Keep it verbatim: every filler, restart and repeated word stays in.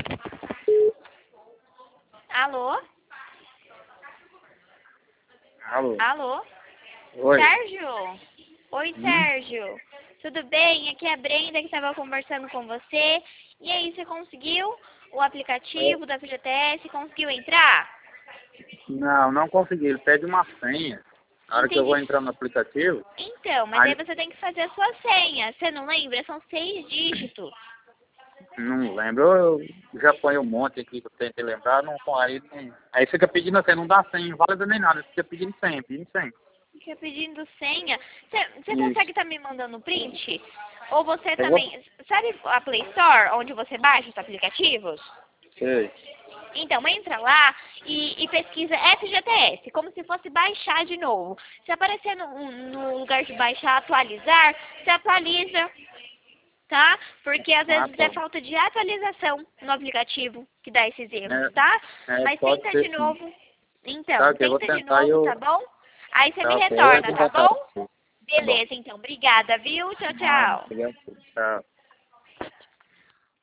Alô? Alô? Alô? Oi. Sérgio? Oi, Hum? Sérgio. Tudo bem? Aqui é a Brenda que estava conversando com você. E aí, você conseguiu o É, aplicativo da F G T S? Conseguiu entrar? Não, não consegui. Ele pede uma senha. Na hora que eu Entendi. vou entrar no aplicativo, Então, mas aí aí você tem que fazer a sua senha. Você não lembra? São seis dígitos. não lembro. Eu já ponho um monte aqui que eu tentei lembrar, não, aí, não, aí fica pedindo a senha, não dá senha válida nem nada, fica pedindo senha, pedindo senha. Fica pedindo senha. Você, você consegue Isso. estar me mandando print? Ou você Eu vou. também... Sabe a Play Store, onde você baixa os aplicativos? Sei. Então, entra lá e, e pesquisa F G T S, como se fosse baixar de novo. Se aparecer no, no lugar de baixar, atualizar, você atualiza, tá? Porque às Ah, vezes tá. é falta de atualização no aplicativo que dá esses erros, É, tá? é, Mas pode tenta de ser sim. novo. Tá, Então, ok, eu vou tenta de tentar e novo, eu. tá bom? Aí você me Tá, ok, eu retorna, vou tá voltar. bom? Tá bom. Beleza, então. Obrigada, viu? Tchau, Nada, tchau. obrigado. Tchau.